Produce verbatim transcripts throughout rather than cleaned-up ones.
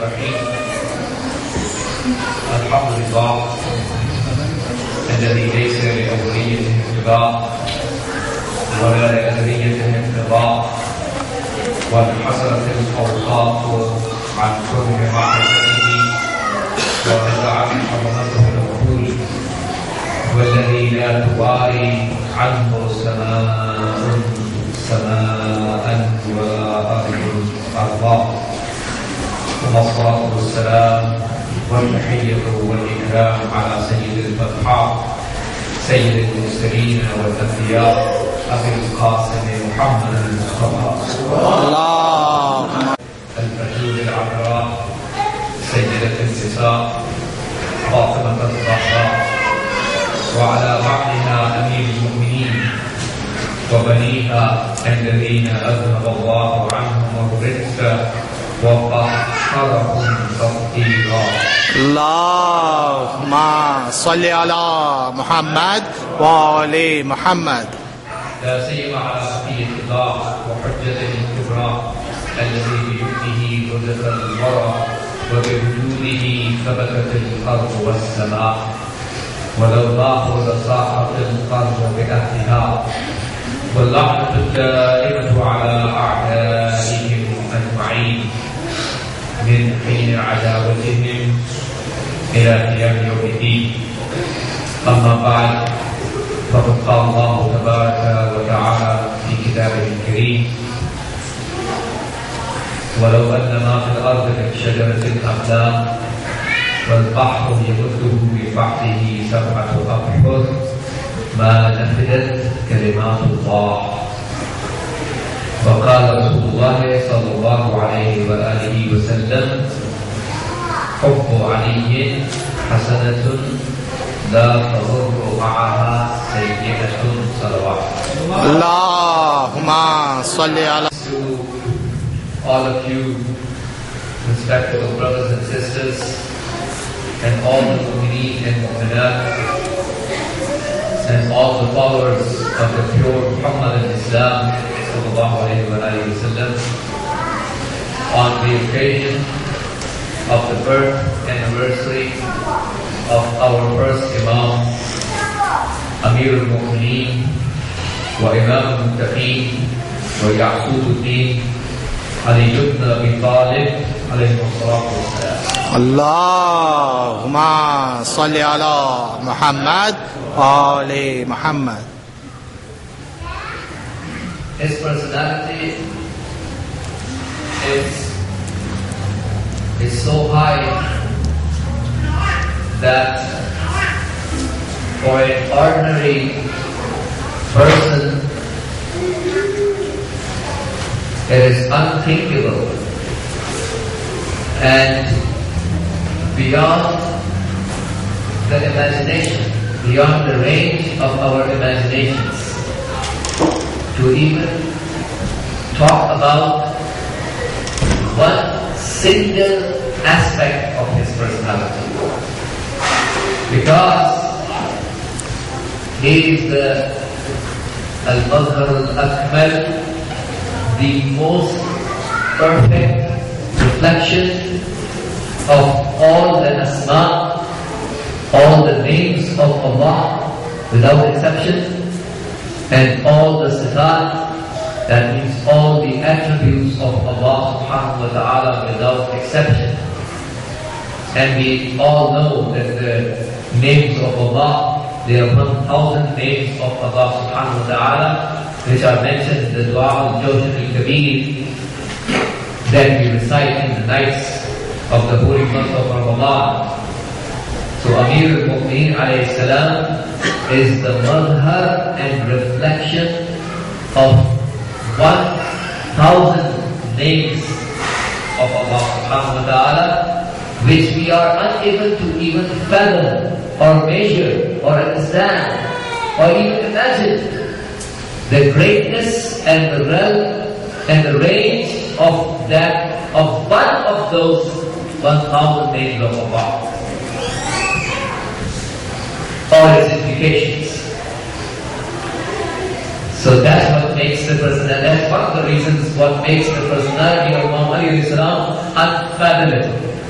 الرحيم. الحمد لله الذي ليس لأوليته انقضاء ولا لأثريته انقضاء، وانحصرت الأوقات عن كل معرفته وتزعت حرمته العقول، والذي لا تواري عنه سماء سماء ولا أرض أرضا. ثم الصلاة والسلام والتحية والإكرام على سيد الفتحاء سيد المرسلين والأنبياء أبي القاسم محمد المصطفى اللهم البتول العذراء سيدة النساء فاطمة الزهراء، وعلى بعضها أمير المؤمنين وبنيها الذين أذهب الله عنهم الرزق وطهرهم تطهيرا. اللهم صل على محمد وآل محمد. لا سيما على بقية الله وحجته الكبرى الذي بيده رزق الورى وبوجوده ثبتت الأرض والسماء، ولولاه لصاحت القرب بأهلها، واللعنة الدائمة على أعدائهم أجمعين من حين عداوتهم إلى قيام يوم الدين. أما بعد، فقد قال الله تبارك وتعالى في كتابه الكريم: ولو أن ما في الأرض من شجرة أقلام والبحر يمده من بعده سبعة أبحر ما نفدت كلمات الله. وقال رسول الله صلى الله عليه وآله وسلم: حب علي حسنة لا تضر معها سيئة صلوات. اللهم صل على. All of you, respectable brothers and sisters, and all the mu'mineen and mu'minat, and all the followers of the pure Muhammad and Islam, sallallahu alayhi wa alayhi wa sallam, on the occasion of the birth anniversary of our first Imam, Amir al-Mu'mineen, wa Imam al-Muttaqeen, wa Ya'qub al-Din, Ali ibn Abi Talib, alayhi salatu wassalam. اللهم صل على محمد وآل محمد. His personality is, is so high that for an ordinary person it is unthinkable and beyond the imagination, beyond the range of our imaginations, to even talk about one single aspect of his personality, because he is the Al-Mazhar Al-Akmal, the most perfect reflection of all the asma, all the names of Allah without exception, and all the sifat, that means all the attributes of Allah subhanahu wa ta'ala without exception. And we all know that the names of Allah, there are one thousand names of Allah subhanahu wa ta'ala, which are mentioned in the Dua al-Jawsh al-Kabir that we recite in the nights of the holy month of Ramadan. So Amir al-Mu'mineen alayhi salam is the mazhar and reflection of one thousand names of Allah subhanahu wa ta'ala, which we are unable to even fathom or measure or understand or even imagine the greatness and the realm and the range of that of one of those one thousand names of Allah, all its implications. So that's what makes the personality, that's one of the reasons what makes the personality of Muhammad unfathomable.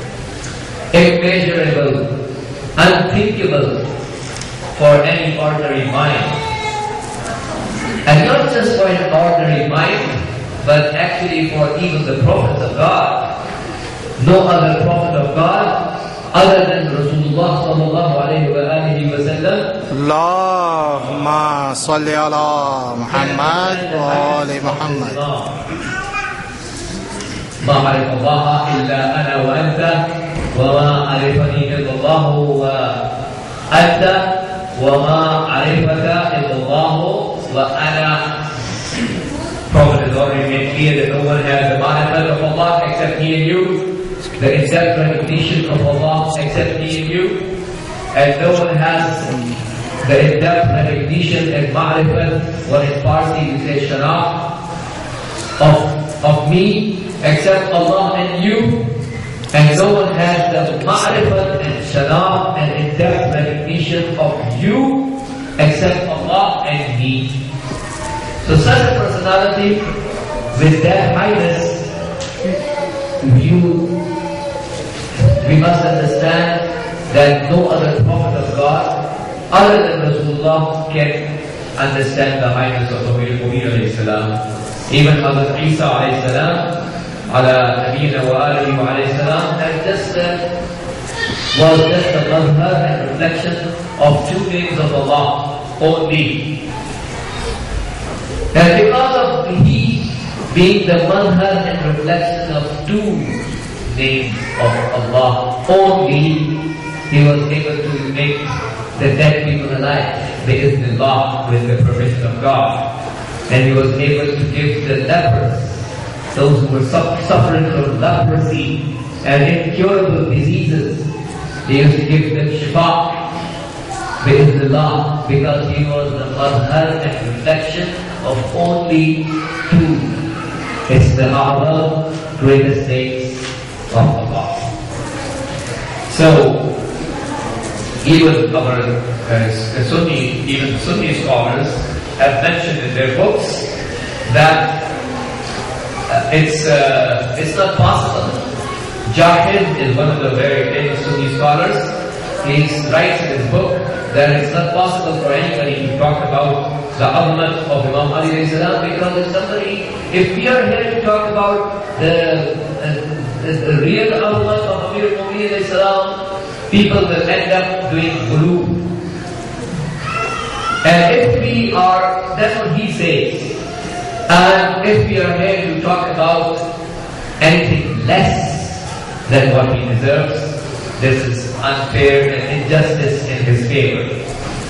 immeasurable, unthinkable for any ordinary mind. And not just for an ordinary mind, but actually for even the prophets of God. No other prophet of God other than Rasulullah sallallahu alayhi wa alihi wa sallam. Allahumma salli ala Muhammad wa ali Muhammad. ما عرف الله إلا أنا وأنت وما عرفني إلا الله وأنت وما عرفك إلا الله وأنا. Prophet has already made clear that no one has the ma'rifat of Allah except He and you, the in-depth recognition of Allah except He and you, and no one has the in-depth recognition and ma'rifat, what in Farsi we say sharaf, of, of me except Allah and you, and no one has the ma'rifat and sharaf and in-depth recognition of you except Allah and me. So such a personality with that highness, you, we must understand that no other prophet of God other than Rasulullah can understand the highness of Amir al-Mu'mineen alayhi salam. Even Hazrat Isa alayhi salam, ala nabiyina wa alihi wa alayhi salam, that just uh, was just a mazhar and reflection of two names of Allah only. And because of he being the mazhar and reflection of two names of Allah only, he was able to make the dead people alive, bi'idhnillah, with the permission of God. And he was able to give the lepers, those who were suffering from leprosy and incurable diseases, he used to give them shifa, bi'idhnillah, because he was the mazhar and reflection of only two. It's the A'zam, greatest names of Allah. So, even our uh, Sunni, even Sunni scholars have mentioned in their books that uh, it's uh, it's not possible. Jahid is one of the very famous Sunni scholars. He writes in his book that it's not possible for anybody to talk about the azmat of Imam Ali alayhi salam, because if somebody, if we are here to talk about the, uh, the, the real azmat of Amir al-Mu'mineen alayhi salam, people will end up doing ghulu. And if we are, that's what he says, and if we are here to talk about anything less than what he deserves, this is unfair and injustice in his favor.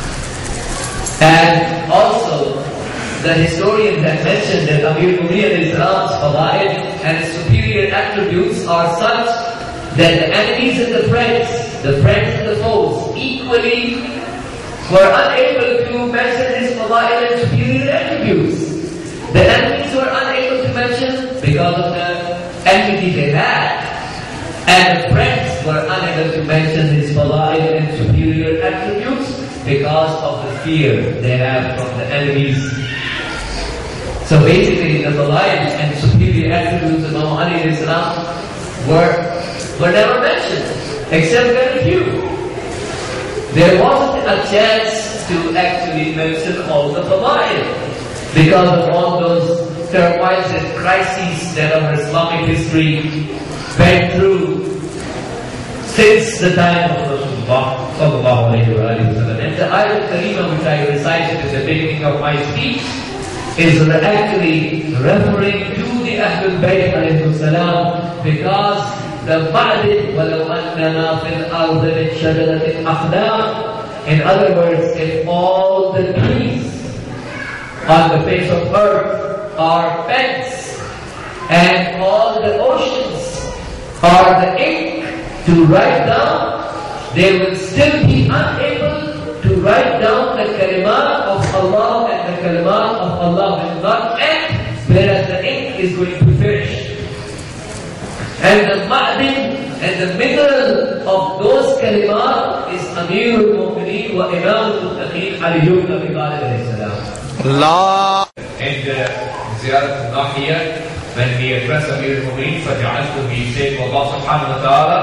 And also, the historians have mentioned that Amir al-Mu'mineen Islam's fadail and superior attributes are such that the enemies and the friends, the friends and the foes, equally were unable to mention his fadail and superior attributes. The enemies were unable to mention because of the enmity they had, and the friends were unable to mention his fadail and superior attributes because of the fear they have from the enemies. So basically, the fadail and superior attributes of Imam Ali alayhi salam were, were never mentioned, except very few. There wasn't a chance to actually mention all the fadail because of all those turmoils and crises that our Islamic history went through since the time of Rasulullah sallallahu alayhi wa sallam. And the ayat al-Kareemah which I recited at the beginning of my speech is actually referring to the Ahlul Bayt alayhi salam, because the ba'did walau annana fil ardi min shajaratin aqlam, in other words, if all the trees on the face of earth are pens and all the oceans are the ink to write down, they will still be unable to write down the kalimat of Allah, and the kalimat of Allah will not end, whereas the ink is going to finish. And the ma'din and the middle of those kalimat is Amir al-Mu'mineen wa Imam al-Muttaqeen Ali ibn Abi Talib alayhi salam. Allah. And uh, Ziyarat al-Nahiyah, when we address Amir al-Mu'mineen, فَجَعَلْتُ, we say to Allah subhanahu wa ta'ala,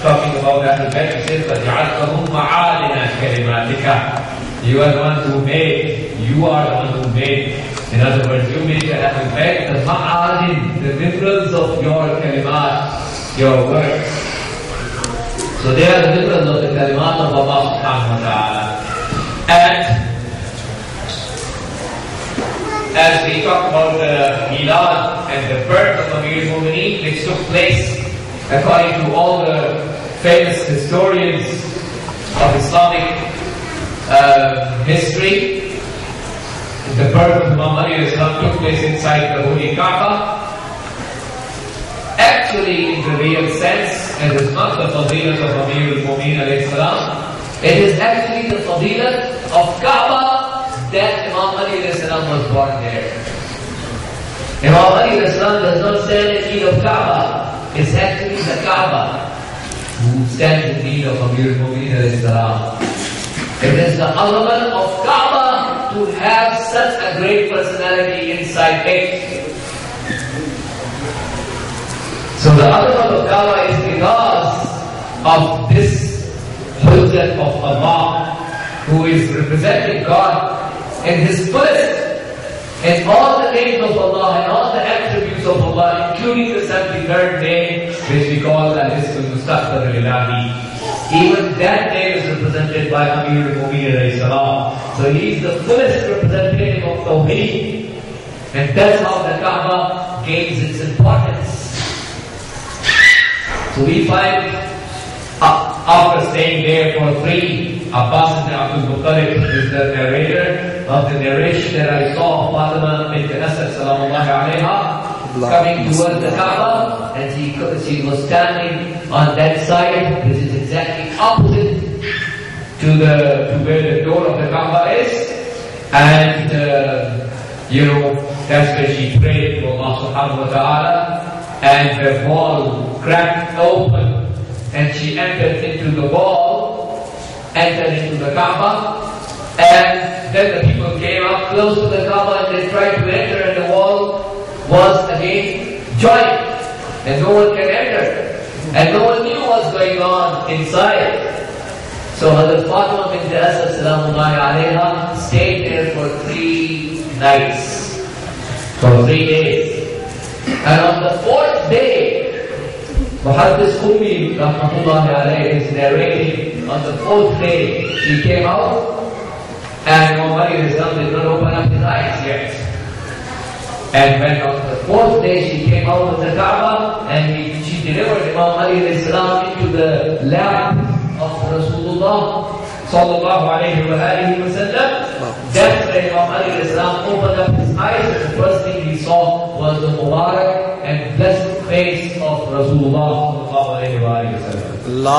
talking about Ahlul Bayt, he says, فَجَعَلْتَهُمْ مَعَالِنَ كَلِمَاتِكَ. You are the one who made, you are the one who made. In other words, you made the Ahlul Bayt, the ma'alin, the minerals of your kalimat, your words. So they are the minerals of the kalimat of Allah subhanahu wa ta'ala. And as we talk about the milad and the birth of Amir al-Mu'mineen, which took place according to all the famous historians of Islamic uh, history, the birth of Imam Ali Islam took place inside the Holy Kaaba. Actually, in the real sense, it is not the fadilat of Amir al-Mu'mineen alayhi salam. It is actually the fadilat of Kaaba that Imam Ali alayhi salam was born there. Imam Ali alayhi salam does not stand in need of Kaaba. It's actually the Kaaba who stands in need of Amir al-Mu'mineen alayhi salam. It is the element of Kaaba to have such a great personality inside it. So the element of Kaaba is because of this Hujjat of Allah, who is representing God in His fullest, in all the names of Allah and all the attributes of Allah, including the seventy-third name, which we call Al-Ism al-Mustaqbal al-Ilahi. Even that name is represented by Amir al-Mu'mineen alayhi salam. So he is the fullest representative of Tawheed. And that's how the Kaaba gains its importance. So we find, uh, after staying there for three, Abbas ibn Abdul Muttalib is the narrator of the narration that I saw of Fatima bint Asad salamullahi alayha coming towards the Kaaba, and she, she was standing on that side, which is exactly opposite to the to where the door of the Kaaba is, and uh, you know, that's where she prayed to Allah subhanahu wa ta'ala, and her wall cracked open, and she entered into the wall, entered into the Kaaba, and then the people came up close to the Kaaba and they tried to enter, and the wall was again joined, and no one can enter, and no one knew what's going on inside. So Hazrat Fatima bint Asad salamullahi alayha stayed there for three nights, for three days. And on the fourth day, Muhaddis Ummi rahmatullahi alayhi is narrating, on the fourth day she came out, and Muhammad Islam did not open up his eyes yet. And when on the fourth day she came out of the Kaaba, and he, she delivered Imam Ali Islam into the lap of Rasulullah sallallahu alayhi wa alihi wa sallam, that's when Imam Ali Islam opened up his eyes, and the first thing he saw was the Mubarak and blessed face of Rasulullah sallallahu alayhi wa alihi wa sallam.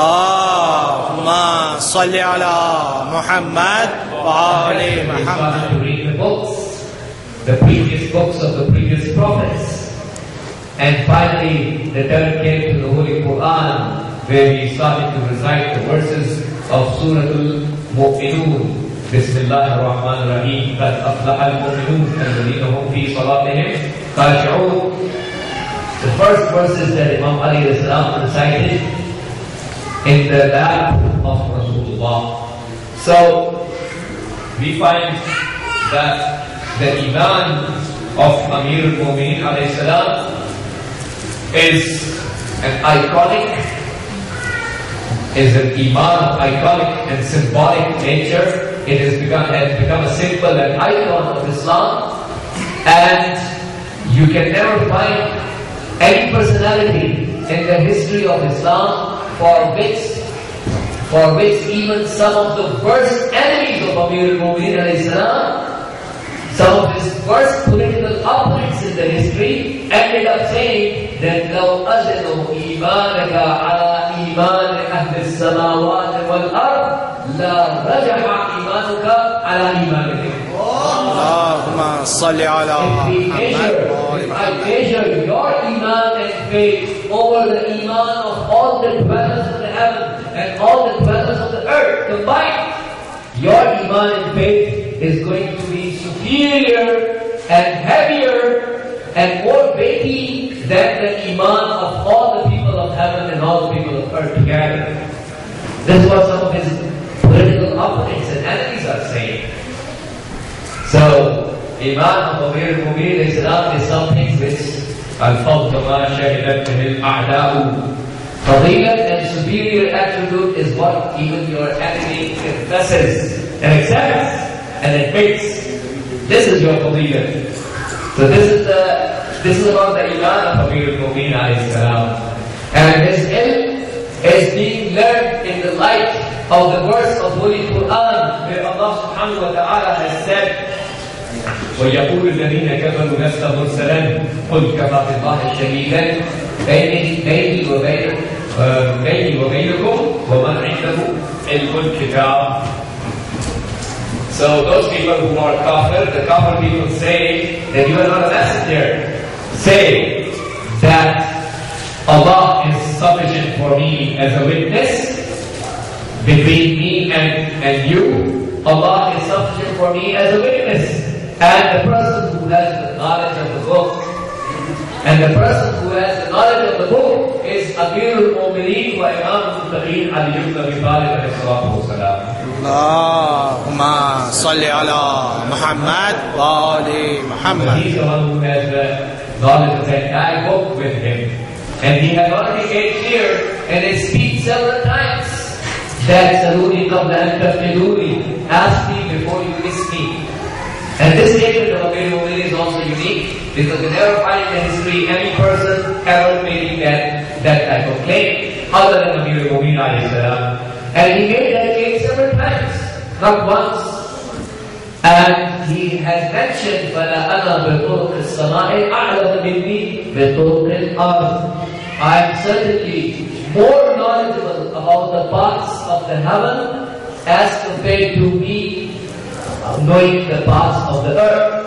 Allahumma salli ala Muhammad wa ali Muhammad. To read the books, the previous books of the previous prophets. And finally, the turn came to the Holy Quran, where we started to recite the verses of Surah Al-Mu'minun. Bismillah ar-Rahman ar-Rahim. قَدْ أَفْلَحَ الْمُؤْمِنُونَ الَّذِينَ هُمْ فِي صَلَاتِهِمْ خَاشِعُونَ. The first verses that Imam Ali recited in the lap of Rasulullah. So, we find that the Iman of Amir al-Mu'mineen alayhi salam is an iconic, is an Iman of iconic and symbolic nature. It has become, has become a symbol and icon of Islam, and you can never find any personality in the history of Islam for which, for which even some of the worst enemies of Amir al-Mu'mineen alayhi salam, some of his worst political opponents in the history, ended up saying that لو أزلوا إيمانك على إيمان أهل السماوات والأرض لا رجع إيمانك على إيمانهم. Allahumma salli ala Muhammad. If I measure your Iman and faith over the Iman of all the dwellers of the heaven and all the dwellers of the earth combined, your Iman and faith is going to be superior and heavier and more weighty than the iman of all the people of heaven and all the people of earth together. This is what some of his political opponents and enemies are saying. So, iman of Amir al-Mu'mineen Islam is something which al-fadl ma shahidat bihi al-a'da'u. Fadilat and superior attribute is what even your enemy confesses and accepts and admits. This is your fadilat. So this is the this is about the iman of Amir al-Mu'mineen alayhi salam. And his ilm is being learned in the light of the verse of Holy Quran where Allah subhanahu wa ta'ala has said, وَيَقُولُ الَّذِينَ كَفَرُوا لَسْتَ مُرْسَلًا قُلْ كَفَى بِاللَّهِ شَهِيدًا بَيْنِي وَبَيْنِكُمْ وَمَنْ عِندَهُ عِلْمُ الْكِتَابِ. So those people who are kafir, the kafir people say that you are not a messenger. Say that Allah is sufficient for me as a witness between me and, and you. Allah is sufficient for me as a witness. And the person who has the knowledge of the book, and the person who has the knowledge of the book is Amir al-Mu'mineen wa Imam al-Muttaqeen Ali ibn Abi Talib alayhi salatu wa salam. Allahumma salli ala Muhammad wa ali Muhammad. He's the one who has the knowledge of the entire book with him. And he has already made clear in his speech several times that Saluni qabla an tafiduni, ask me before you miss me. And this statement of Amir al-Mu'mineen is also unique because we never find in history any person ever making that, that type of claim other than Amir al-Mu'mineen alayhi salam. And he made that claim several times, not once. And he has mentioned, فَلَا أَنَا بِطُرُقِ السَّمَاءِ أَعْلَمَ مِنِّي بِطُرُقِ الْأَرْضِ. I am certainly more knowledgeable about the paths of the heaven as compared to me knowing the paths of the earth.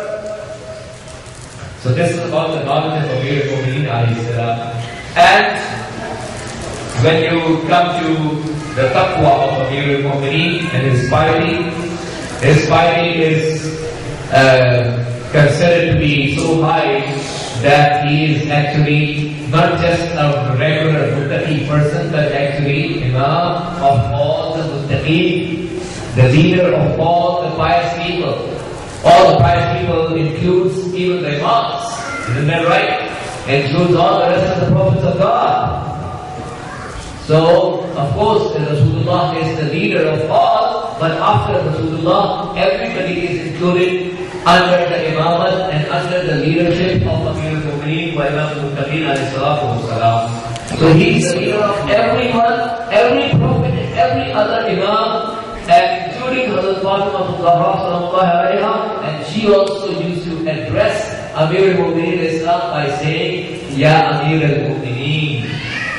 So this is about the knowledge of Amir al-Mu'mineen alayhi salam. And when you come to the taqwa of Amir al-Mu'mineen and his piety, his piety is uh, considered to be so high that he is actually not just a regular muttaqi person, but actually imam of all the muttaqeen, the leader of all the pious people. All the pious people includes even the imams. Isn't that right? Includes all the rest of the prophets of God. So, of course, Rasulullah is the leader of all, but after Rasulullah, everybody is included under the imamat and under the leadership of Amir al-Mu'mineen wa Imam al-Muttaqeen alayhi salatu wa salam. So he is the leader of everyone, every prophet and every other imam, and including Hazrat Fatima sallallahu alayha, and she also used to address Amir al-Mu'mineen Islam by saying, Ya Amir al-Mu'mineen.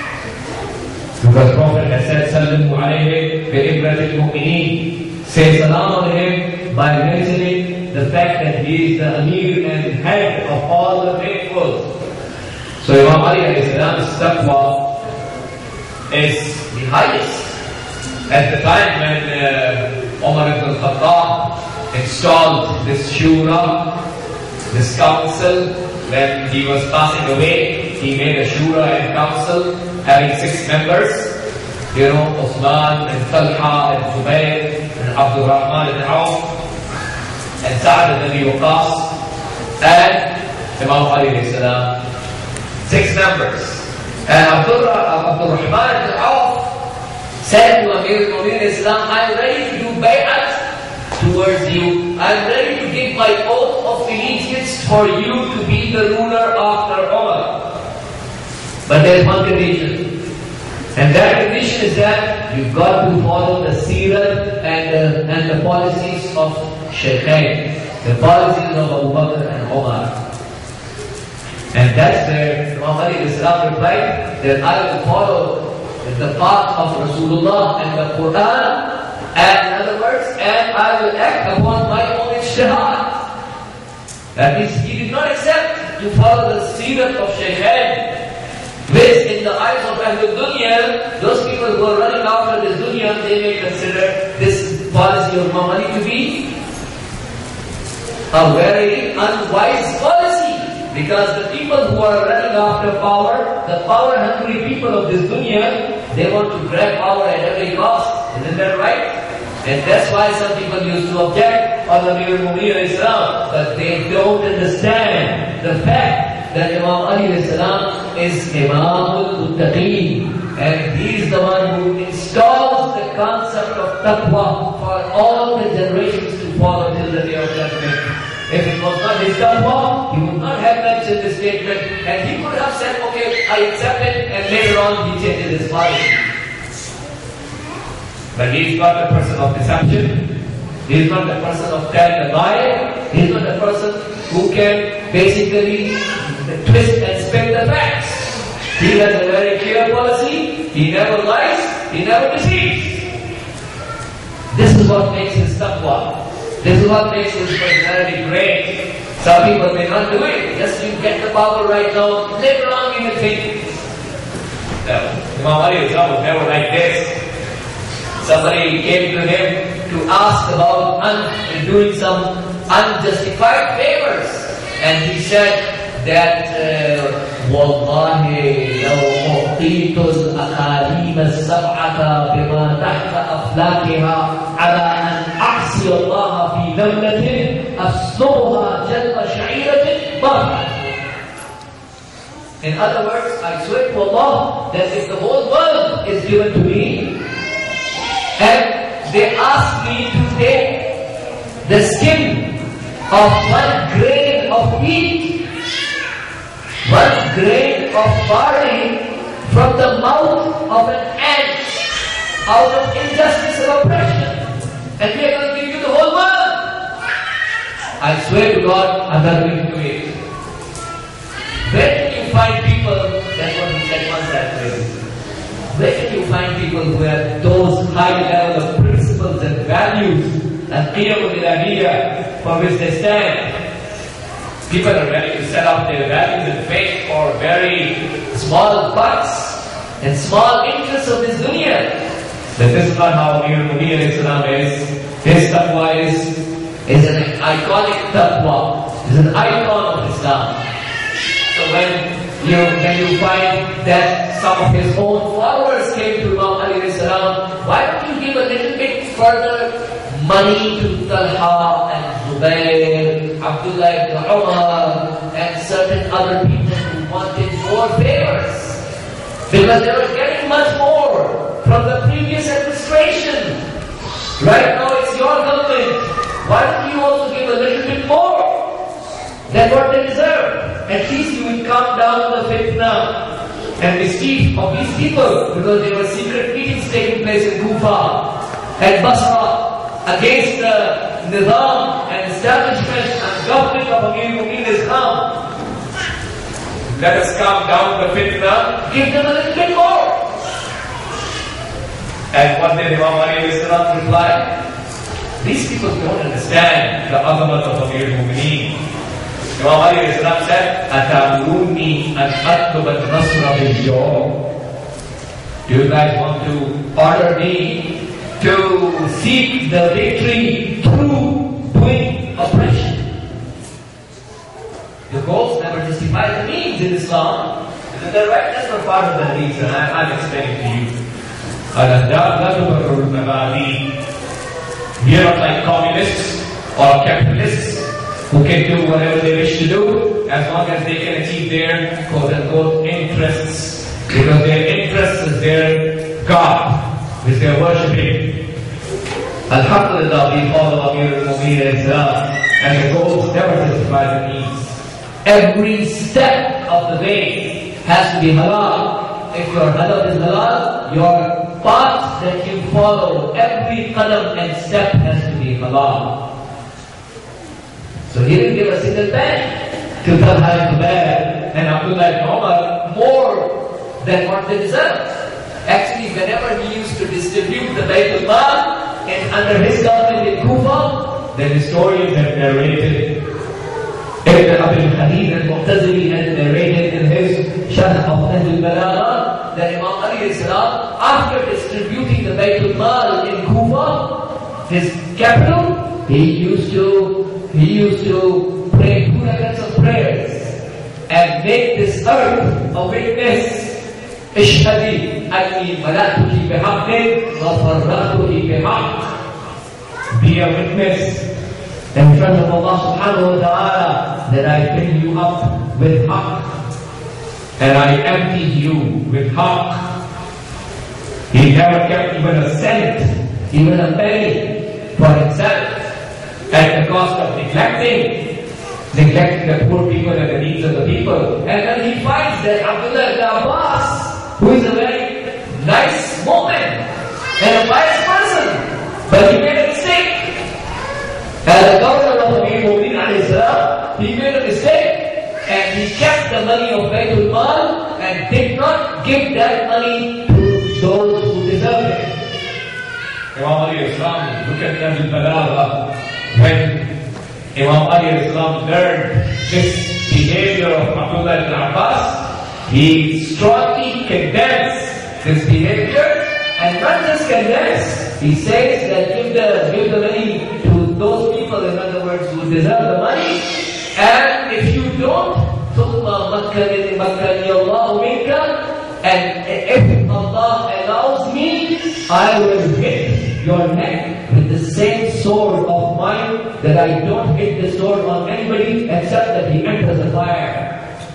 Because Prophet has said, Sallallahu alayhi bi ibrat al-Mu'mineen. Say salam on him by mentioning the fact that he is the Amir and head of all the faithful. So Imam Ali alayhi salam's taqwa is the highest. At the time when uh, Umar ibn al-Khattab installed this shura, this council, when he was passing away, he made a shura and council having six members, you know, Uthman and Talha and Zubayr and Abdul Rahman and Auf and Sa'd ibn Abi Waqqas and Imam Ali alayhi salam. Six members. And Abdul, Abdul Rahman and Auf said to Amir al-Mu'mineen Islam, I am ready to do bay'at towards you. I am ready to give my oath of allegiance for you to be the ruler after Umar. But there is one condition. And that condition is that you've got to follow the seerah and the, and the policies of Shaykhain, the policies of Abu Bakr and Umar. And that's where Imam Ali Islam replied that I will follow the path of Rasulullah and the Quran, and in other words, and I will act upon my own ijtihad. That means he did not accept to follow the seerah of Shaykhain, which in the eyes of Ahlul Dunya, those people who are running after this dunya, they may consider this policy of Muhammad to be a very unwise policy. Because the people who are running after power, the power-hungry people of this dunya, they want to grab power at every cost. Isn't that right? And that's why some people used to object on the Amir al-Mu'mineen Islam, but they don't understand the fact that Imam Ali Islam is Imam al-Muttaqeen, and he is the one who installs the concept of taqwa for all the generations to follow till the day of judgment. If it was not his taqwa, he would not have mentioned this statement, and he could have said, okay, I accept it, and later on he changes his policy. But he is not the person of deception. He is not the person of telling a lie. He is not the person who can basically twist and spin the facts. He has a very clear policy. He never lies. He never deceives. This is what makes his taqwa. This is what makes his personality great. Some people may not do it. Just you get the power right now. Later on you will think. Imam Ali was never like this. Somebody came to him to ask about un doing some unjustified favors, and he said that والله لو أعطيت الأقاليم السبعة بما تحت أفلاكها على أن أعصي الله في نملة أسلبها جلب شعيرة ما. In other words, I swear to Allah that if the whole world is given to me, and they asked me to take the skin of one grain of wheat, one grain of barley from the mouth of an ant out of injustice and oppression, and we are going to give you the whole world. I swear to God, I'm not going to do it. Where can you find people, that's what he said once that way. Where can you find people who have those high level of principles and values and qiyam al-ilahiyya for which they stand? People are ready to set up their values and faith for very small bucks and small interests of this dunya. But this is not how Amir al-Mu'mineen Islam is. His taqwa is, is an iconic taqwa, is an icon of Islam. So when you, when you find that some of his own followers came to Imam Ali salam, why don't you give a little bit further money to Talha and Zubair, Abdullah ibn Umar, and certain other people who wanted more favors? Because they were getting much more from the previous administration. Right now it's your government. Why don't you also give a little bit more than what they deserve? At least you will calm down the fitna and mischief of these people, because there were secret meetings taking place in Kufa and Basra against the nizam and establishment and government of Amir al-Mu'mineen Islam. Let us calm down the fitna, give them a little bit more. And what did Imam Ali Islam reply? These people don't understand the azamat of Amir al-Mu'mineen. Imam Ali Islam said, "Atamuruni an atluba an-nasra bil-jaw." Do you guys want to order me to seek the victory through doing oppression? The goals never justify the means in Islam. Isn't that right? That's not part of the reason. I'm explaining to you. We are not like communists or capitalists who can do whatever they wish to do as long as they can achieve their quote-unquote interests. Because their interest is their God, which they are worshipping. Alhamdulillah, we follow Amir al-Mu'mineen Islam, and the goals never justify the means. Every step of the way has to be halal. If your hadaf is halal, your path that you follow, every qadam and step has to be halal. So he didn't give a single penny to Talha and Zubair and Abdullah ibn Umar more than what they deserved. Actually, whenever he used to distribute the Baytul Mal and under his government in Kufa, the historians have narrated, Ibn Abil Khalid al-Mu'tazili has narrated in his Sharh of Nahj al-Balagha that Imam Ali Islam, after distributing the Baytul Mal in Kufa, his capital, he used to He used to pray two rakats of prayers. and make this earth a witness. اشهدي أني ملأتك بحق وفرغتك بحق. Be a witness in front of Allah subhanahu wa ta'ala that I fill you up with haqq and I emptied you with haqq. He never kept even a cent, even a penny for himself at the cost of neglecting, neglecting the poor people and the needs of the people. And then he finds that Abdullah ibn Abbas, who is a very nice woman and a wise person, but he made a mistake. As the governor of Amir Mu'min alayhi salam, he made a mistake and he kept the money of Baytul Mal and did not give that money to those who deserve it. Imam Ali Islam, look at Nabi Balagha. When Imam Ali Islam learned this behavior of Abdullah ibn Abbas, he strongly condemns this behavior, and not just condemns, he says that give the, give the money to those people, in other words, who deserve the money, and if you don't, ثُمَّ مَكَّنِي اللَّهُ مِنْكَ, and if Allah allows me, I will hit your neck with the same sword of mine that I don't hit the sword on anybody except that he enters the fire.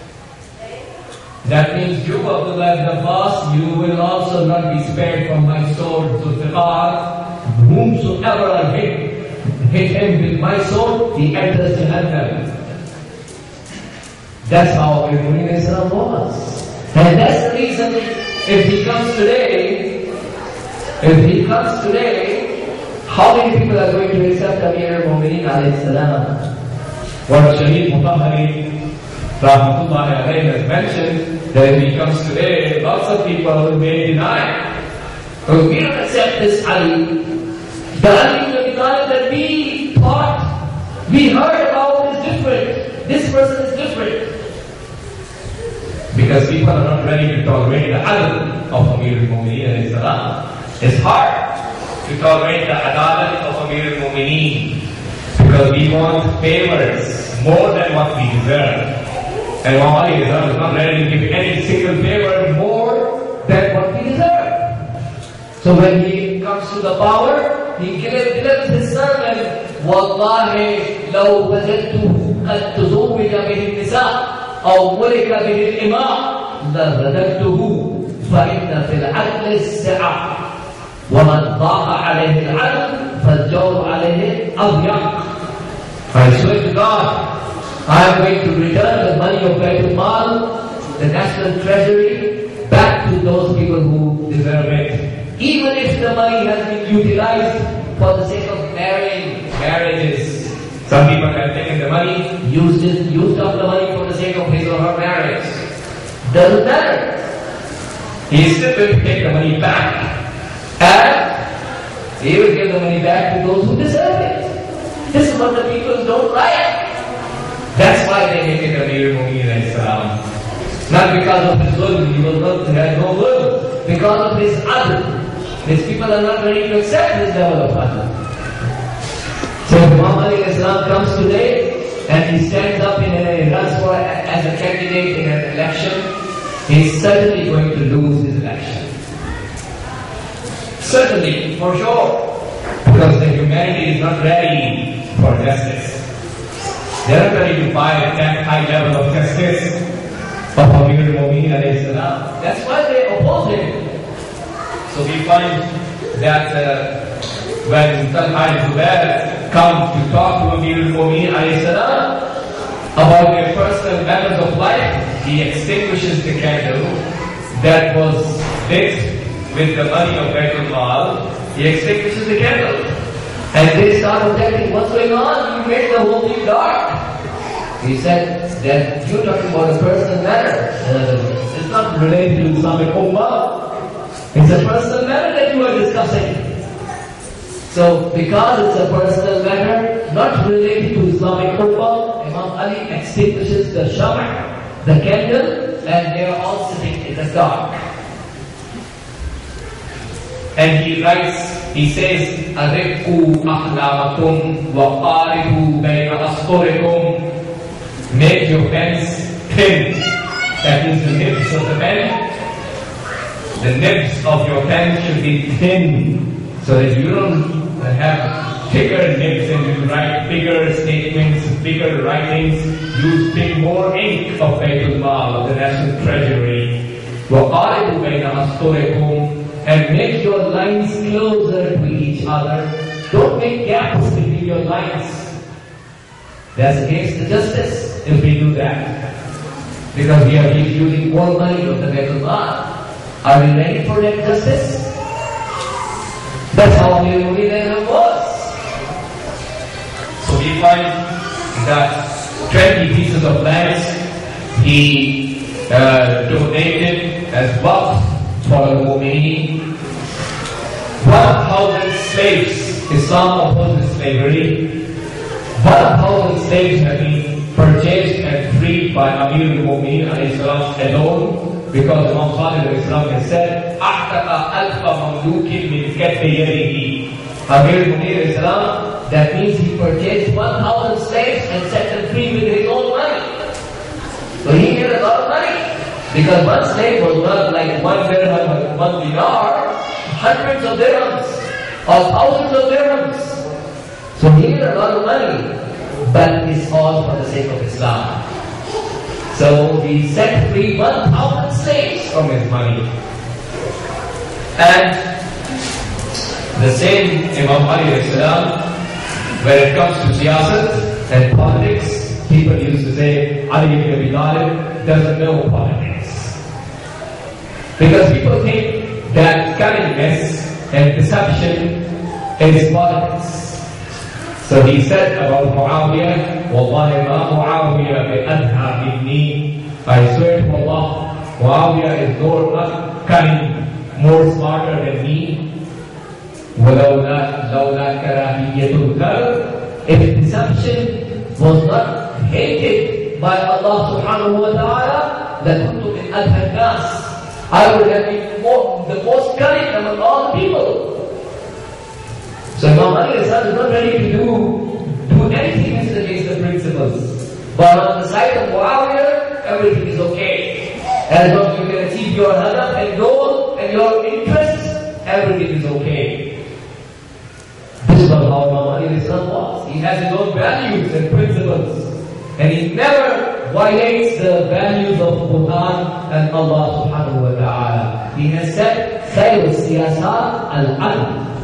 That means you, Abdullah ibn Abbas, you will also not be spared from my sword, Zulfiqar. Whomsoever I hit, hit him with my sword, he enters Jahannam. That's how Amir Mu'min Islam was. And that's the reason, if he comes today, if he comes today, how many people are going to accept Amir Mu'minin alayhi salam? What Shaheed Mutahari Rahmatullahi alayhi has mentioned, that if he comes today, lots of people may deny. Because we don't accept this Ali. The Ali that we thought, we heard about is different. This person is different. Because people are not ready to tolerate the adl of Amir al-Mu'mineen alayhi salam. It's hard to tolerate the adalat of Amir al-Mu'mineen. Because we want favors more than what we deserve. And Imam Ali is not ready to give any single favor more than what he deserves. So when he comes to the power, he tells his servant, وَاللَّهِ لَوْ وَجَدْتُهُ قَدْ تُزُوِّجَ بِهِ النِّسَاءِ أَوْ مُلِكَ بِهِ الْإِمَاءِ لَرَدَدْتُهُ فَإِنَّ فِي الْعَدْلِ السِّعَةِ وَمَنْ ضَاقَ عَلَيْهِ الْعَدْلِ فَالْجَوْرُ عَلَيْهِ أَضْيَقُ. I swear to God, I am going to return the money of Baytul Mal, the national treasury, back to those people who deserve it. Even if the money has been utilized for the sake of marrying, marriages. Some people have taken the money, used it, used up the money for the sake of his or her marriage. Doesn't matter. He is still going to take the money back, and he will give the money back to those who deserve it. This is what the people don't like. That's why they make it Amir al-Mu'mineen alayhi salam. Not because of his zulm, he was not, he had no zulm. Because of his adl. These people are not ready to accept this level of adl. So Imam Ali Islam comes today and he stands up in a runs for as a candidate in an election, he's certainly going to lose his election. Certainly, for sure. Because the humanity is not ready for justice. They are not ready to buy that high level of justice of Amir al-Mu'mineen alayhi salam. That's why they oppose him. So we find that uh, when Talha al-Zubair comes to talk to Amir al-Mu'mineen alayhi salam about their personal matters of life, he extinguishes the candle that was lit with the money of Baytul Mal. He extinguishes the candle. And they start objecting, what's going on? You made the whole thing dark. He said that you're talking about a personal matter. Uh, it's not related to Islamic Ummah. It's a personal matter that you are discussing. So because it's a personal matter, not related to Islamic Ummah, Imam Ali extinguishes the shama', the candle, and they are all sitting in the dark. And he writes, he says, أَرِقُّوا أَحْلَامَكُمْ وَقَارِبُوا بَيْنَ أَسْطُرِكُمْ. Make your pens thin. That means the nibs of the pen, the nibs of your pen should be thin, so that you don't have thicker nibs and you write bigger statements, bigger writings, use big more ink of Baytul Mal, of the National Treasury. وَقَارِبُ بَيْنَ أَسْطُرِكُمْ, and make your lines closer to each other. Don't make gaps between your lines. That's against the justice if we do that. Because we are using more money of the Baytul Mal. Are we ready for that justice? That's how Amir al-Mu'minin was. So we find that twenty pieces of land he uh, donated as waqf for al-Mu'minin. One thousand slaves, Islam opposes slavery. One thousand slaves have been purchased and freed by Amir al-Mu'minin alone, because Imam Sadiq al-Islam has said, أَحْتَقَ أَلْفَ مَمْلُوكٍ مِنْ كَتْبِ يَدِهِ. Amir al-Mu'minin al-Islam, that means he purchased one thousand slaves and set them free with his own money. So he had a lot of money, because one slave was worth like one dirham or one dinar, hundreds of dirhams, or thousands of dirhams. So he had a lot of money. But it's all for the sake of Islam. So he set free one thousand slaves from his money. And the same Imam Ali alayhi salam, when it comes to siyasat and politics, people used to say Ali ibn Abi Talib doesn't know politics. Because people think that cunningness and deception is politics. So he said about Muawiyah, Wallahi ma Muawiyah bi'adha minni. I swear to Allah, Muawiyah is more cunning, more smarter than me. وَلَوْلَا لَوْلَا كَرَاهِيَّةُ الْكَرْبِ. If deception was not hated by Allah subhanahu wa ta'ala, لَكُنْتُ مِنْ أَدْهَى النَّاسِ. I would have been more, the most cunning among all the people. So Imam Ali is not ready to do, do anything against the principles. But on the side of Muawiyah, everything is okay. As long as you can achieve your hadaf and goal and your interests, everything is okay. This is how Imam Ali was. He has his own values and principles. And he never violates the values of Quran and Allah subhanahu wa ta'ala. He has said, خَيْرُ السِّيَاسَةِ الْعَدْلِ.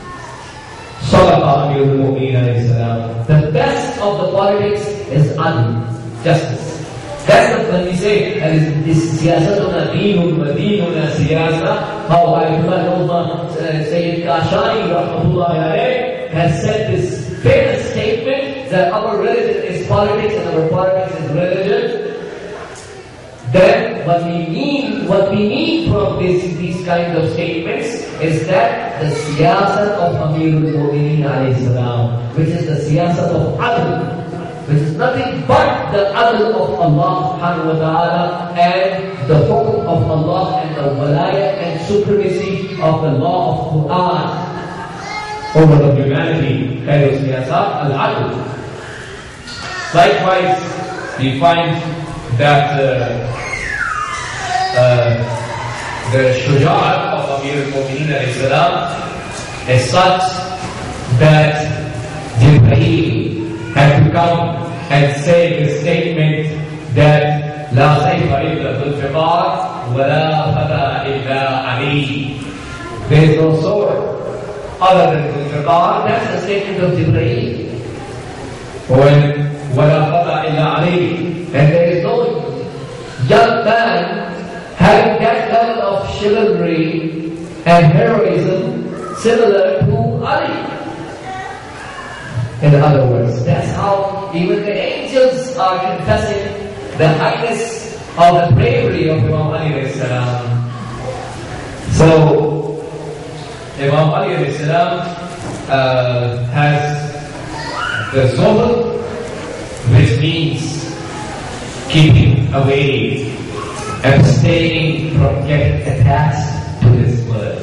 The best of the politics is adl, justice. That's what when we say that is this siyasatuna deenun wa deenuna siyasa. How Ayatollah Sayyid Kashani rahmatullahi alayh has said this famous statement that our religion is politics and our politics is religion. Then what we mean, what we mean from this, these kinds of statements is that the siyasat of Amirul Mu'minin alayhi salam, which is the siyasat of adl, which is nothing but the adl of Allah subhanahu wa ta'ala and the hukm of Allah and the walaya and supremacy of the law of Quran over the humanity. Khairu siyasat al-adl. Likewise, we find that uh, uh, the shuja'at of Amir al-Mu'minin alayhi salam is such that Jibreel had to come and say the statement that La sayfa illa dhul-fiqar wa la fata illa Ali. There is no sword other than dhul-fiqar. That's the statement of Jibreel. When وَلَا فَتَى إِلَّا عَلَيْهِ, and there is no young man having that level of chivalry and heroism similar to Ali. In other words, that's how even the angels are confessing the highness of the bravery of Imam Ali alayhi salam. So, Imam Ali alayhi salam uh, has the zuhd, which means keeping away, abstaining from getting attached to this world.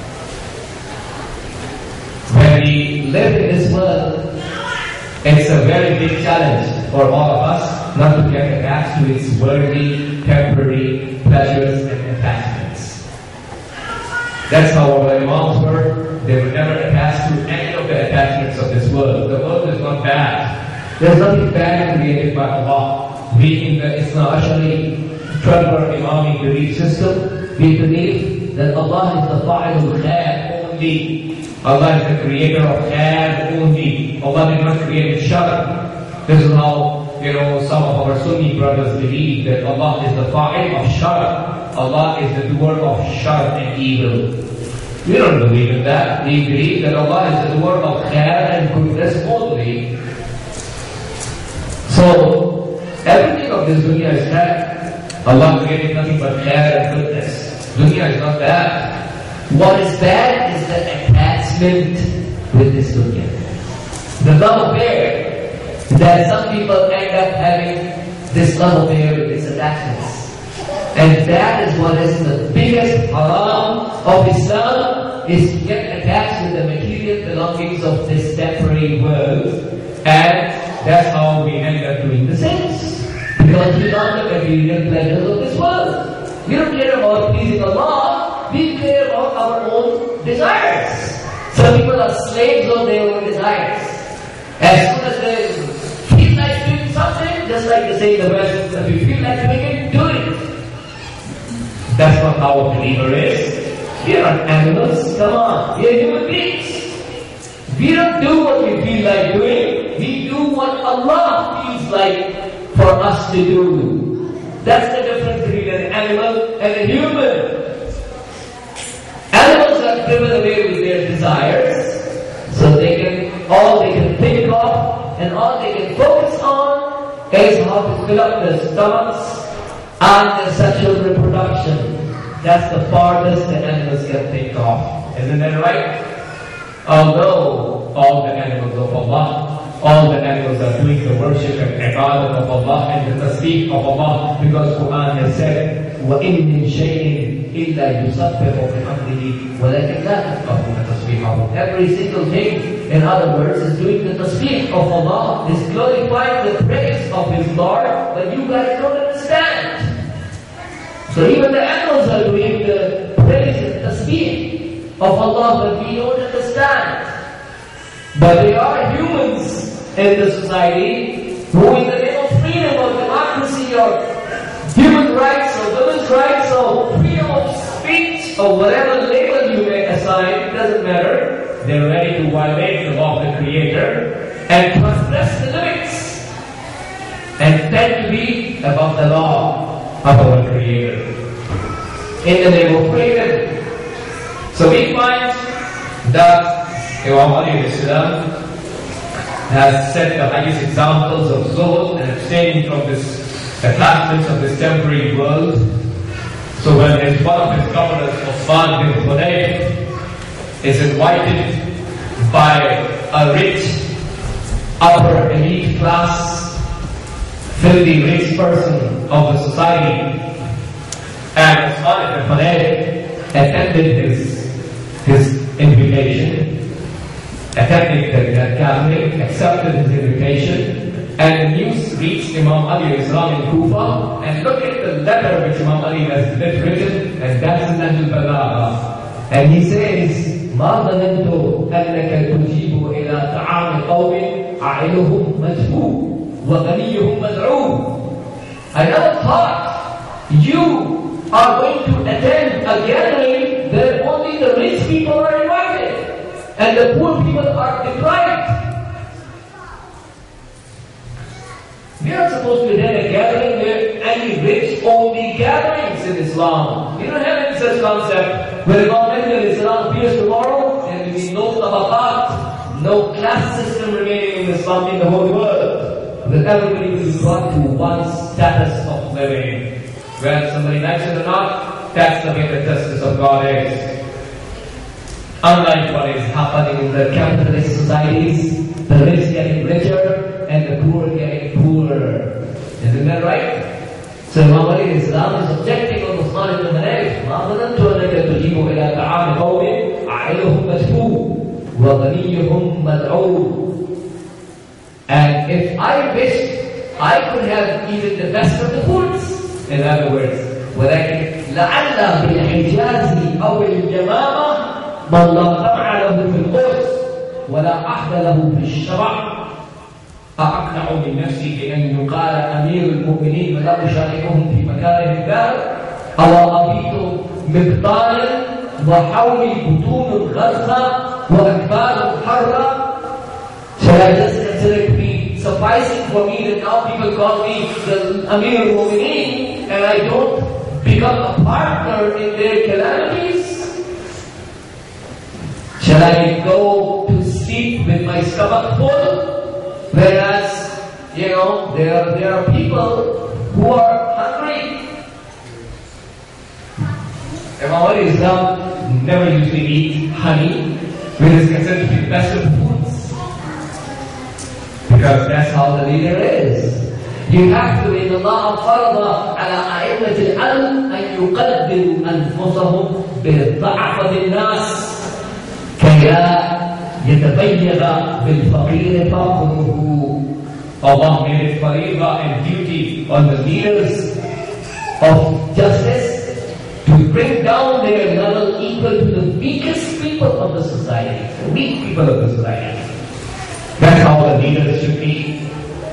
When we live in this world, it's a very big challenge for all of us not to get attached to its worldly, temporary pleasures and attachments. That's how our Imams were. They were never attached to any of the attachments of this world. The world is not bad. There's nothing bad created by Allah. We in the Isna Ashari, twelve Imami belief system, we believe that Allah is the Fa'ilul Khair only. Allah is the creator of Khair only. Allah did not create Shar. This is how, you know, some of our Sunni brothers believe that Allah is the Fa'il of Shar. Allah is the doer of Shar and evil. We don't believe in that. We believe that Allah is the doer of Khair and goodness only. So, everything of this dunya is Khair. Allah created nothing but Khair and goodness. Dunya is not bad. What is bad is the attachment with this dunya. The love affair, that some people end up having this love affair with these attachments. And that is what is the biggest haram of Islam, is to get attached with the material belongings of this temporary world. And that's how we end up doing the sins. Because we love the material pleasures of this world. We don't care about pleasing Allah, we care about our own desires. Some people are slaves of their own desires. As soon as they feel like doing something, just like they say in the West, if you feel like doing it, do it. That's not how a believer is. We are not animals, come on, we are human beings. We don't do what we feel like doing, we do what Allah feels like for us to do. That's the difference between an animal and a human. Animals are driven away with their desires, so they can, all they can think of and all they can focus on is how to fill up their stomachs and their sexual reproduction. That's the farthest the animals can think of. Isn't that right? Although all the animals of Allah, all the animals are doing the worship and ibadah of Allah and the tasbih of Allah, because Quran has said, وَإِن مِّن شَيْءٍ إِلَّا يُسَبِّحُ بِحَمْدِهِ وَلَكِنْ لَا تَفْقَهُونَ تَسْبِيحَهُ. Every single thing, in other words, is doing the tasbih of Allah, is glorifying the praise of His Lord, but you guys don't understand. So even the animals are doing the praise and tasbih of Allah, but we don't understand. But there are humans in the society who, in the name of freedom, of democracy, or human rights, or women's rights, or freedom of speech, or whatever label you may assign, doesn't matter, they're ready to violate the law of the Creator and transgress the limits and tend to be above the law of our Creator in the name of freedom. So we find that Imam Ali alayhi salam has set the highest examples of zuhud and abstaining from this attachments of this temporary world. So when his, one of his governors, Osman bin Hunayf, is invited by a rich upper elite class, filthy rich person of the society, and Osman bin Hunayf attended his, his invitation, attended the gathering, accepted his invitation, and the news reached Imam Ali Islam in Kufa, and look at the letter which Imam Ali has written, and that's the Nahj al-Balagha. And he says, مَا ظَنَنْتُ أَنَّكَ تُجِيبُ إِلَىٰ طَعَامِ قَوْمٍ عَائِلُهُمْ مَجْهُولٌ وَغَنِيُّهُمْ مَدْعُوٌ. I never thought you are going to attend a gathering where only the rich people are invited, and the poor people are deprived. We are supposed to attend a gathering where any rich only gatherings in Islam. We don't have any such concept where Imam Islam appears tomorrow and there will be no tabaqat, no class system remaining in Islam in the whole world. That everybody will be brought to one status of living. Whether somebody likes it or not, that's the way the justice of God is. Unlike what is happening in the capitalist societies, the rich getting richer and the poor getting poorer. Isn't that right? So Imam Ali Islam is objecting on Osman ibn Hunayf. مَا ظَنَنْتُ أَنَّكَ تُجِيبُ إِلَىٰ طَعَامِ قَوْمٍ عَائِلُهُمْ مَجْهُولٌ وَغَنِيُّهُمْ مَدْعُوٌ. And if I wished I could have eaten the best of the foods. In other words, ولكن لعل بالحجاز أو اليمامة من لا طمع له في القدس ولا أحد له في الشرع أقنع من نفسي بأن يقال أمير المؤمنين ولا أشاركهم في مكاره الدار أو أبيت مبطالا وحولي بطون غرقة وأكباد حرة. Shall I just consider it to be sufficing for me that now people call me the Amir al-Mu'mineen and I don't become a partner in their calamities? Shall I go to sleep with my stomach full? Whereas, you know, there, there are people who are hungry. Imam Ali Islam never used to eat honey, which is considered to be the best of foods. Because that's how the leader is. You have to, in Allah فرض على أئمة العلم أن يقدروا أنفسهم بضعف الناس كي لا يتبيغ بالفقير فقره. Allah made it fariqa and duty on the leaders of justice to bring down their level equal to the weakest people of the society, the weak people of the society. That's how the leaders should be.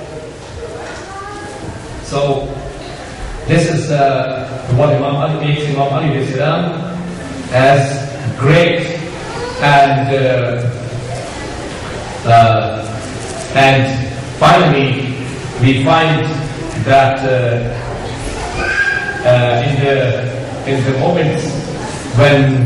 So, this is uh, what Imam Ali makes Imam Ali Islam as great and uh, uh, and finally we find that uh, uh, in the in the moments when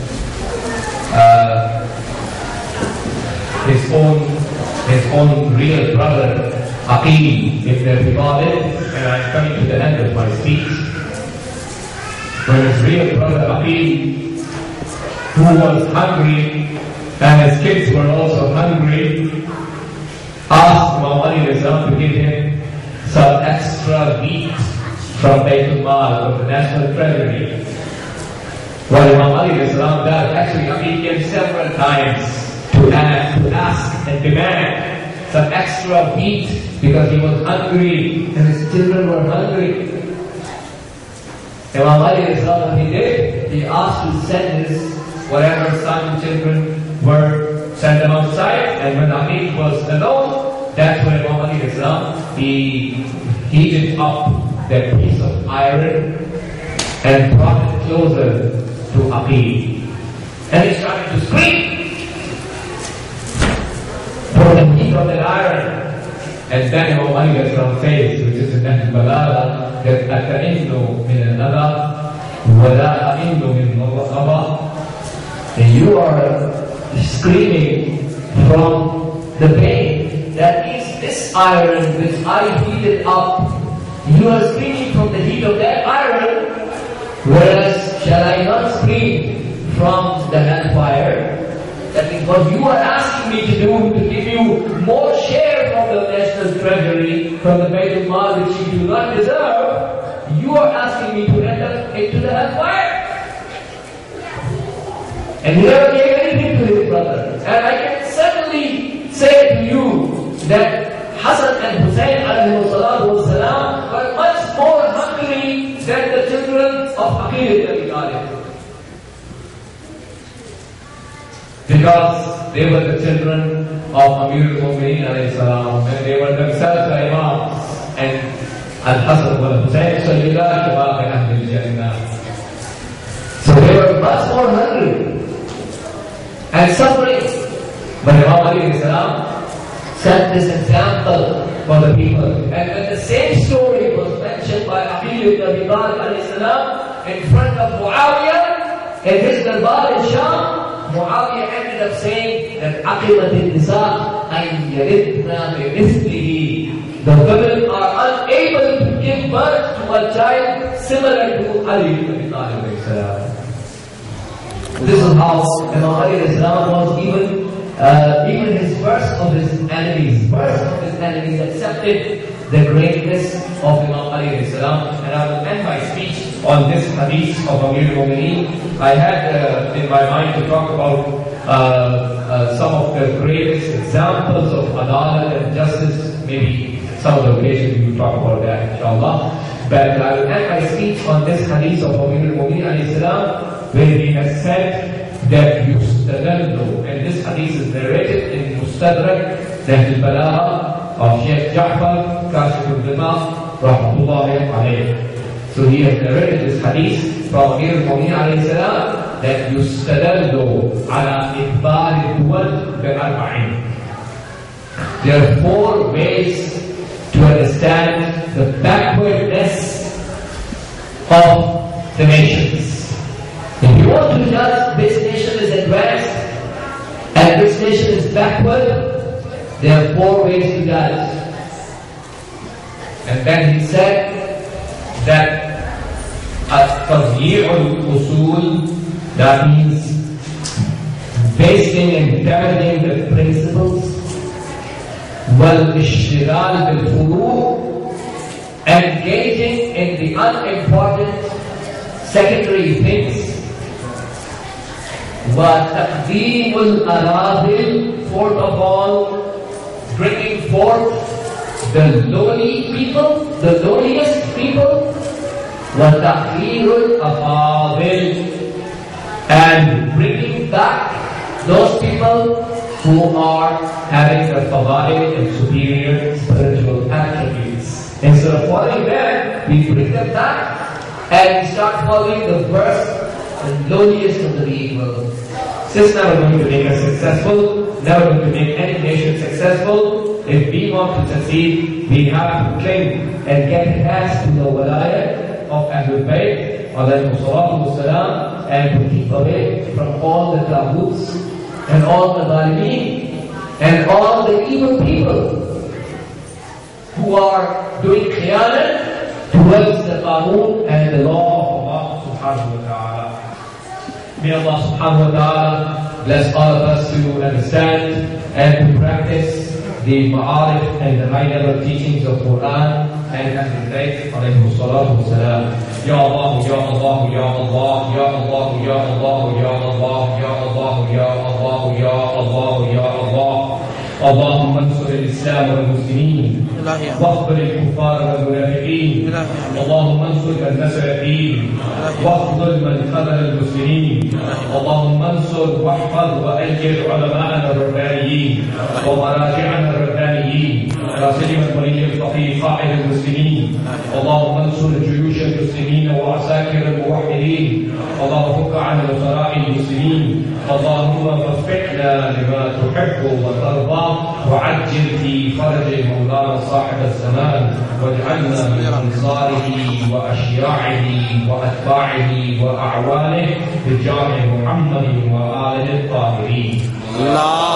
uh, his own his own real brother Aqil ibn Abi Talib, and I'm coming to the end of my speech, when his real brother Aqil, who was hungry and his kids were also hungry, asked Imam Ali Rizal to give him some extra wheat from Baytul Mal, from the National Treasury. What Imam Ali Rizal does, actually Aqil came several times to ask, to ask and demand some extra wheat because he was hungry and his children were hungry. Imam Ali Rizal, what he did, he asked to send his whatever son and children were, send them outside, and when Aqil was alone, that's when Imam Ali Rizal, he heated up that piece of iron and brought it closer to Aqil. And he started to scream for the heat of that iron. And then Imam Ali Rizal says, which is in Nahl al-Balagha, that أَتَئِنُّ مِنَ الْأَذَى وَلَا أَئِنُّ مِنْ الرَّغَبَةِ. And you are screaming from the pain. That means this iron which I heated up, you are screaming from the heat of that iron, whereas shall I not scream from the hellfire? That means what you are asking me to do, to give you more share from the national treasury, from the Baytul Mal which you do not deserve, you are asking me to enter into the hellfire. And he never gave anything to his brother. And I can certainly say to you that Hassan and Hussein والسلام, were much more hungry than the children of Aqil ibn Abi Talib. Because they were the children of Amir al-Mu'mineen alayhi salam, and they were themselves the imams. And Al-Hassan wa Hussein sallallahu alayhi wa sallam. So they were much more hungry and suffering. But Imam Ali salam set this example for the people. And when the same story was mentioned by Aqil ibn Abi Talib alayhi salam in front of Muawiyah in his darbar in Sham, Muawiyah ended up saying that عَقِبَتِ النِّسَاء أَنْ يَلِدْنَا بِمِثْلِهِ. The women are unable to give birth to a child similar to Ali ibn Abi Talib alayhi salam. This is how Imam Ali Islam was even, uh, even his first of his enemies, first of his enemies accepted the greatness of Imam Ali Islam. And I will end my speech on this hadith of Amir al-Mu'mineen. I had uh, in my mind to talk about uh, uh, some of the greatest examples of adalat and justice, maybe some of the occasions we will talk about that, inshallah. But I will end my speech on this hadith of Amir al-Mu'minin alayhi salam, where he has said that yustadallu, and this hadith is narrated in Mustadrak, Nahl al-Balagha of Shaykh Ja'far Kashif al-Dhima, rahmatullahi alayhi. So he has narrated this hadith from Amir al-Mu'minin alayhi salam that yustadallu ala idbar al-duwal bi-arba'in. There are four ways to understand the backwardness of the nations. If you want to judge which nation is advanced and which nation is backward, there are four ways to judge. And then he said that at-tadyi'ul usul, that means basing and developing the principles, wal-ishtighal bil-furu', engaging in the unimportant secondary things, wa-taqdeemul aradil, fourth of all, bringing forth the lowly people, the lowliest people, wa-ta'khirul afadil, and bringing back those people who are having the fadail and superior spiritual attributes. Instead of following them, we bring them back and we start following the worst and lowliest of the people. This is never going to make us successful, never going to make any nation successful. If we want to succeed, we have to cling and get past to the wilayah of Ahlul Bayt, alayhi salatu wassalam, and to keep away from all the taghuts and all the zalimeen and all the evil people who are doing khiyanat towards the qanun and the law of Allah subhanahu wa ta'ala. May Allah subhanahu wa ta'ala bless all of us to understand and to practice the ma'arif and the high level teachings of Quran and Ahlul Bayt alayhi salatu wassalam. Ya Allah, Ya Allah, Ya Allah, Ya Allah, Ya Allah, Ya Allah, Ya Allah, Ya Allah, Ya Allah, Ya Allah. اللهم انصر الاسلام والمسلمين واخذل الكفار والمنافقين. اللهم انصر من نصر الدين واخذل من خذل المسلمين. اللهم انصر واحفظ وايد علماءنا الربانيين ومراجعنا الربانيين لا سيما الولي الفقيه قائد المسلمين. اللهم انصر جيوش المسلمين وعساكر الموحدين. اللهم فك عن وزراء المسلمين. اللهم وفقنا لما تحب وترضى وعجل في فرج مولانا صاحب الزمان واجعلنا من انصاره واشياعه واتباعه واعوانه بجاه محمد واله الطاهرين.